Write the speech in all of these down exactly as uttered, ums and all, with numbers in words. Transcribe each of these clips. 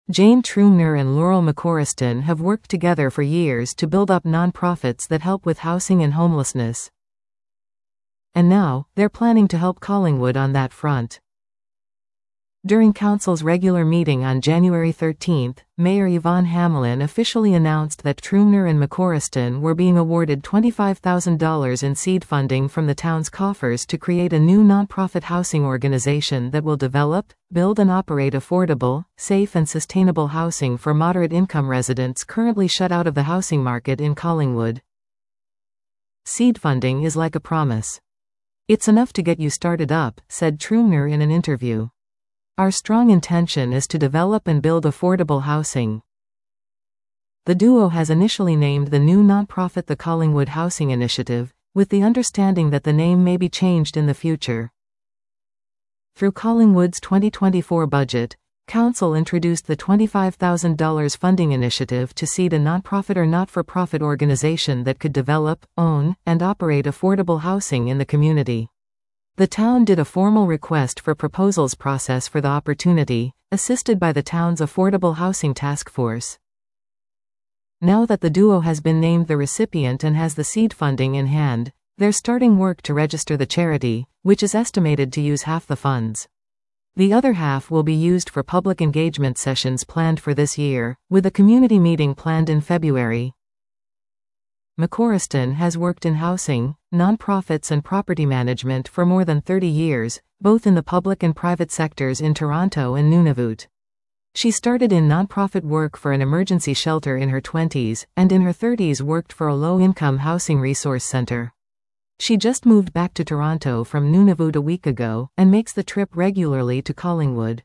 Jane Trumner and Laurel McCorriston have worked together for years to build up nonprofits that help with housing and homelessness. And now, they're planning to help Collingwood on that front. During Council's regular meeting on January thirteenth, Mayor Yvonne Hamlin officially announced that Trumner and McCorriston were being awarded twenty-five thousand dollars in seed funding from the town's coffers to create a new nonprofit housing organization that will develop, build and operate affordable, safe and sustainable housing for moderate-income residents currently shut out of the housing market in Collingwood. Seed funding is like a promise. It's enough to get you started up, said Trumner in an interview. Our strong intention is to develop and build affordable housing. The duo has initially named the new nonprofit the Collingwood Housing Initiative, with the understanding that the name may be changed in the future. Through Collingwood's twenty twenty-four budget, Council introduced the twenty-five thousand dollars funding initiative to seed a nonprofit or not-for-profit organization that could develop, own, and operate affordable housing in the community. The town did a formal request for proposals process for the opportunity, assisted by the town's Affordable Housing Task Force. Now that the duo has been named the recipient and has the seed funding in hand, they're starting work to register the charity, which is estimated to use half the funds. The other half will be used for public engagement sessions planned for this year, with a community meeting planned in February. McCorriston has worked in housing, nonprofits and property management for more than thirty years, both in the public and private sectors in Toronto and Nunavut. She started in nonprofit work for an emergency shelter in her twenties, and in her thirties worked for a low-income housing resource center. She just moved back to Toronto from Nunavut a week ago, and makes the trip regularly to Collingwood.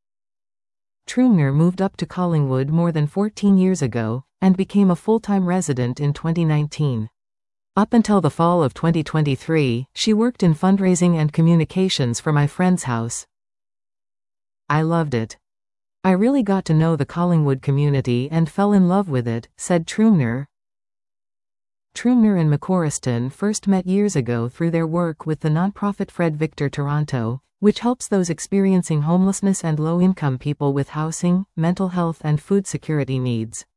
Trumner moved up to Collingwood more than fourteen years ago, and became a full-time resident in twenty nineteen. Up until the fall of twenty twenty-three, she worked in fundraising and communications for My Friend's House. I loved it. I really got to know the Collingwood community and fell in love with it, said Trumner. Trumner and McCorriston first met years ago through their work with the nonprofit Fred Victor Toronto, which helps those experiencing homelessness and low-income people with housing, mental health and food security needs.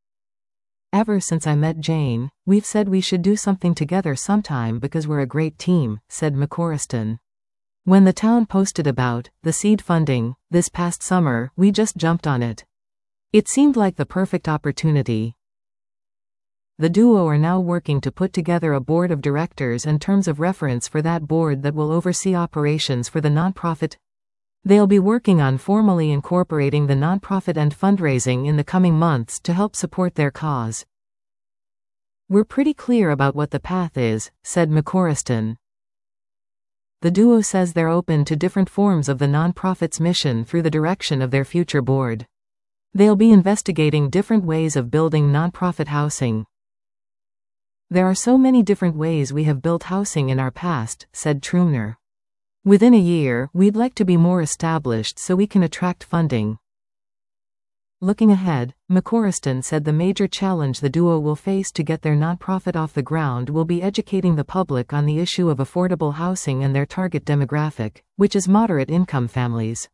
Ever since I met Jane, we've said we should do something together sometime because we're a great team, said McCorriston. When the town posted about the seed funding this past summer, we just jumped on it. It seemed like the perfect opportunity. The duo are now working to put together a board of directors and terms of reference for that board that will oversee operations for the nonprofit. They'll be working on formally incorporating the nonprofit and fundraising in the coming months to help support their cause. We're pretty clear about what the path is, said McCorriston. The duo says they're open to different forms of the nonprofit's mission through the direction of their future board. They'll be investigating different ways of building nonprofit housing. There are so many different ways we have built housing in our past, said Trumner. Within a year, we'd like to be more established so we can attract funding. Looking ahead, McCorriston said the major challenge the duo will face to get their nonprofit off the ground will be educating the public on the issue of affordable housing and their target demographic, which is moderate-income families.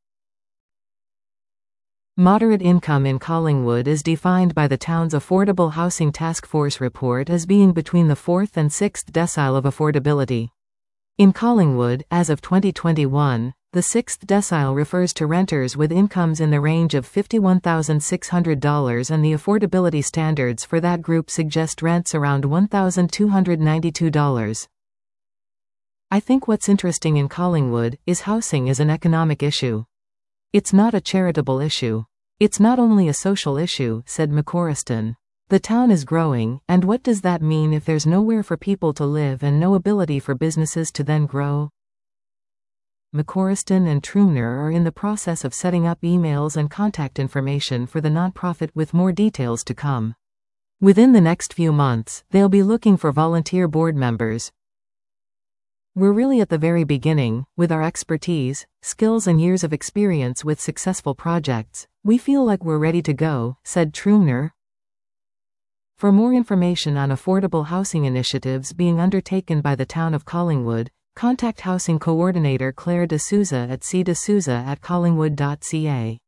Moderate income in Collingwood is defined by the town's Affordable Housing Task Force report as being between the fourth and sixth decile of affordability. In Collingwood, as of twenty twenty-one, the sixth decile refers to renters with incomes in the range of fifty-one thousand six hundred dollars, and the affordability standards for that group suggest rents around one thousand two hundred ninety-two dollars. I think what's interesting in Collingwood is housing is an economic issue. It's not a charitable issue. It's not only a social issue, said McCorriston. The town is growing, and what does that mean if there's nowhere for people to live and no ability for businesses to then grow? McCorriston and Trumner are in the process of setting up emails and contact information for the nonprofit with more details to come. Within the next few months, they'll be looking for volunteer board members. We're really at the very beginning, with our expertise, skills and years of experience with successful projects. We feel like we're ready to go, said Trumner. For more information on affordable housing initiatives being undertaken by the town of Collingwood, contact Housing Coordinator Claire D'Souza at c d'souza at collingwood dot c a.